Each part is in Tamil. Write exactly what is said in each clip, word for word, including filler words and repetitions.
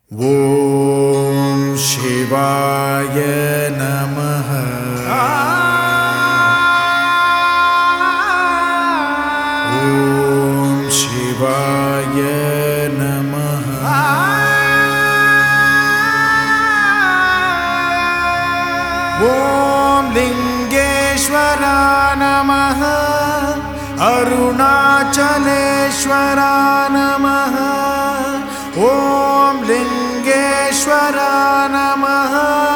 ஓம் சிவாய நமஹ. ஓம் சிவாய நமஹ. ஓம் லிங்கேஸ்வரா நமஹ. அருணாச்சலேஸ்வரா நமஹ. ஓம் லிங்கேஸ்வரா நமஹ.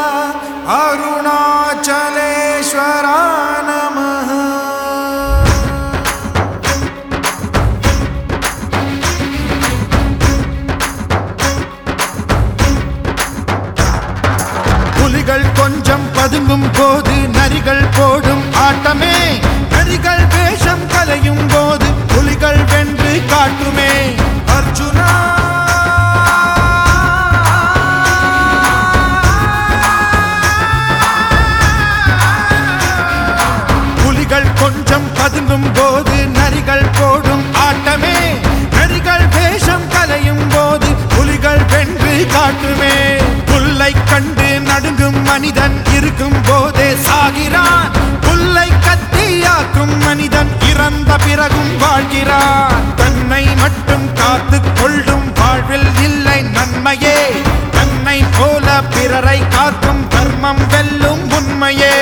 அருணாச்சலேஸ்வரா நமஹ. புலிகள் கொஞ்சம் பதுங்கும் போது நரிகள் போடும் ஆட்டமே. நரிகள் வேஷம் கலையும் போது புலிகள் வென்று காட்டுமே. அர்ஜுனா கொஞ்சம் பதுங்கும் போது நரிகள் போடும் ஆட்டமே. நரிகள் வேஷம் கலையும் போது புலிகள் வென்று காட்டுமே. புல்லை கண்டு நடுங்கும் மனிதன் இருக்கும் போதே சாகிறான். புல்லை கத்தியாக்கும் மனிதன் இறந்த பிறகும் வாழ்கிறான். தன்னை மட்டும் காத்து கொள்ளும் வாழ்வில் இல்லை நன்மையே. தன்னை போல பிறரை காக்கும் தர்மம் வெல்லும் உண்மையே.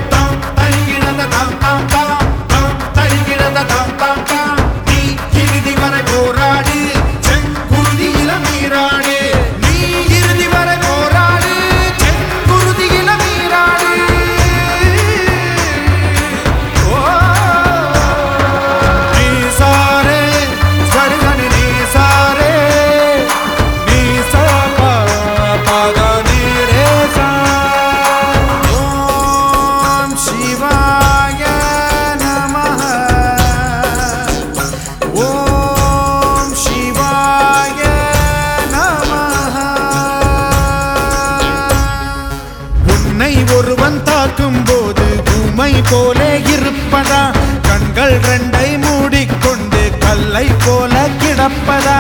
நீ இறுதி வரை போராடு, செங்குருதியில நீராடு. நீ இறுதி வரை போராடு, செங்குருதியில நீராடு. நீ சாரே சரிதனி நீ சாரே நீ சாபா பாதா நீரே சா. ஓம் சிவாய ஒருவன் தாக்கும் போது பூமை போலே இருப்பதா? கண்கள் ரெண்டை மூடிக்கொண்டு கல்லை போல கிடப்பதா?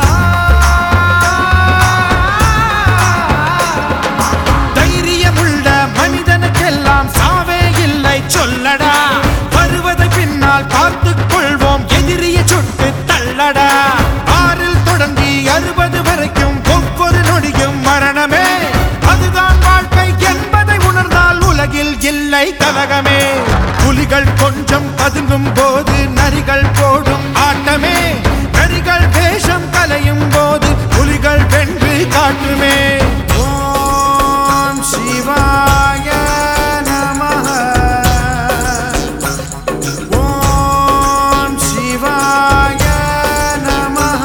தைரியமுள்ள மனிதனுக்கெல்லாம் சாவே இல்லை சொல்லடா. வருவதை பின்னால் பார்த்துக் கொள்வோம், எதிரிய சுட்டு தள்ளடா. ஆறில் தொடங்கி அறுபது வரைக்கும் ஒவ்வொரு நொடியும் மரணமே. அதுதான் வாழ்க்கை என்பதை உணர்ந்தால் உலகில் இல்லை கலகமே. புலிகள் கொஞ்சம் பதுங்கும் போது நரிகள் போடும் ஆட்டமே. நரிகள் வேஷம் கலையும் போது புலிகள் வென்று காட்டுமே. ஓம் சிவாய நமஹ. ஓம் சிவாய நமஹ.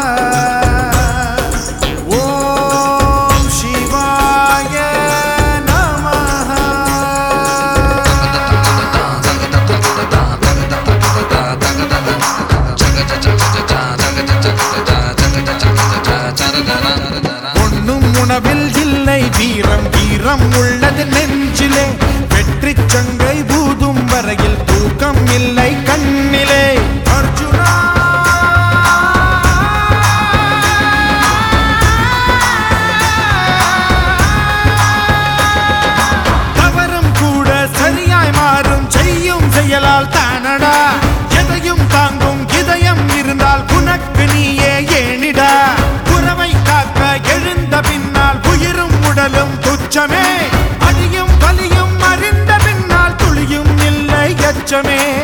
ஓம் சிவாய நமஹ. ஒண்ணும் உணவில் இல்லை வீரம், வீரம் உள்ளது நெஞ்சிலே. வெற்றி சங்கை பூதும் வரையில் தூக்கம் இல்லை கண்ணிலே. அர்ஜுனா தவறும் கூட சரியாய் மாறும், செய்யும் செயலால் தானடா. எதையும் தாங்கும் இதயம் இருந்தால் உனக்கு நீயே ஏனிடா. உறவை காக்க எழுந்த பின்னால் உயிரும் உடலும் துச்சமே. அடியும் வலியும் அறிந்த பின்னால் துளியும் இல்லை எச்சமே.